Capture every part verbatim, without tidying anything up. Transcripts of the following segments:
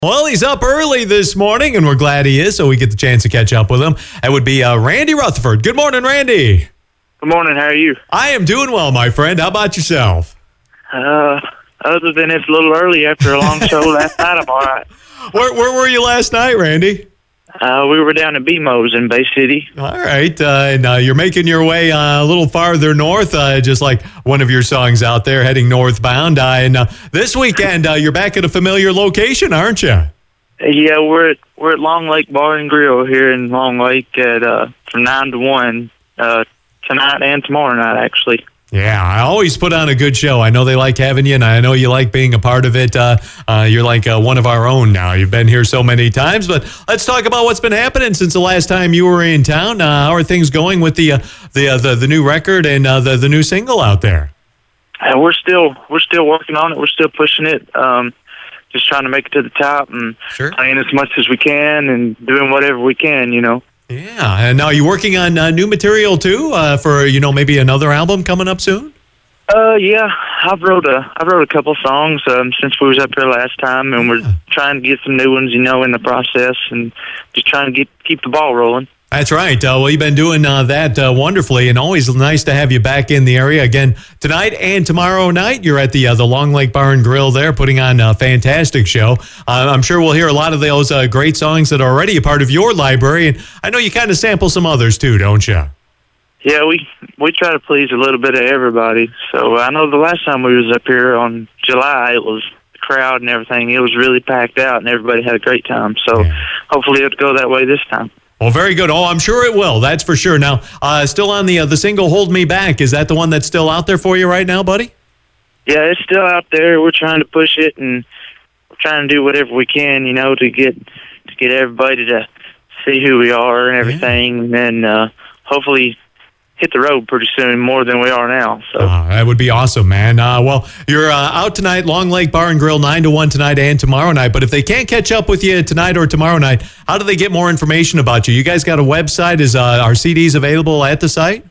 Well, he's up early this morning, and we're glad he is, so we get the chance to catch up with him. That would be uh, Randy Rutherford. Good morning, Randy. Good morning. How are you? I am doing well, my friend. How about yourself? Uh, other than it's a little early after a long show last night, I'm all right. Where, where were you last night, Randy? Uh, we were down at B M O's in Bay City. All right, uh, and uh, you're making your way uh, a little farther north, uh, just like one of your songs out there, heading northbound. Uh, and uh, this weekend, uh, you're back at a familiar location, aren't you? Yeah, we're at we're at Long Lake Bar and Grill here in Long Lake at uh, from nine to one uh, tonight and tomorrow night, actually. Yeah, I always put on a good show. I know they like having you, and I know you like being a part of it. Uh, uh, you're like uh, one of our own now. You've been here so many times, but let's talk about what's been happening since the last time you were in town. Uh, how are things going with the uh, the, uh, the the new record and uh, the the new single out there? Uh, we're still we're still working on it. We're still pushing it. Um, just trying to make it to the top and sure. playing as much as we can and doing whatever we can. You know. Yeah, and now you're working on uh, new material too uh, for you know maybe another album coming up soon. Uh, yeah, I've wrote a I wrote a couple songs um, since we was up here last time, and we're trying to get some new ones, you know, in the process, and just trying to get keep the ball rolling. That's right. Uh, well, you've been doing uh, that uh, wonderfully, and always nice to have you back in the area again tonight and tomorrow night. You're at the uh, the Long Lake Bar and Grill there, putting on a fantastic show. Uh, I'm sure we'll hear a lot of those uh, great songs that are already a part of your library, and I know you kind of sample some others too, don't you? Yeah, we we try to please a little bit of everybody. So I know the last time we was up here on July, it was the crowd and everything. It was really packed out, and everybody had a great time. So yeah. Hopefully it'll go that way this time. Well, very good. Oh, I'm sure it will. That's for sure. Now, uh, still on the uh, the single "Hold Me Back." Is that the one that's still out there for you right now, buddy? Yeah, it's still out there. We're trying to push it, and we're trying to do whatever we can, you know, to get to get everybody to see who we are and everything, yeah. and then uh, hopefully hit the road pretty soon, more than we are now. So uh, that would be awesome, man. Uh, well, you're uh, out tonight, Long Lake Bar and Grill, nine to one tonight and tomorrow night. But if they can't catch up with you tonight or tomorrow night, how do they get more information about you? You guys got a website? Is uh, our C Ds available at the site?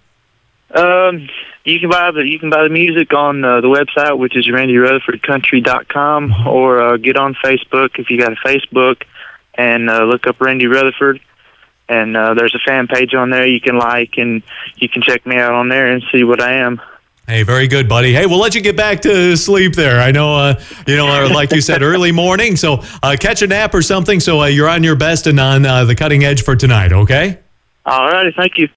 Um, you can buy the you can buy the music on uh, the website, which is randy rutherford country dot com, or uh, get on Facebook if you got a Facebook, and uh, look up Randy Rutherford. And uh, there's a fan page on there you can like, and you can check me out on there and see what I am. Hey, very good, buddy. Hey, we'll let you get back to sleep there. I know, uh, you know, like you said, early morning, so uh, catch a nap or something so uh, you're on your best and on uh, the cutting edge for tonight, okay? All righty, thank you.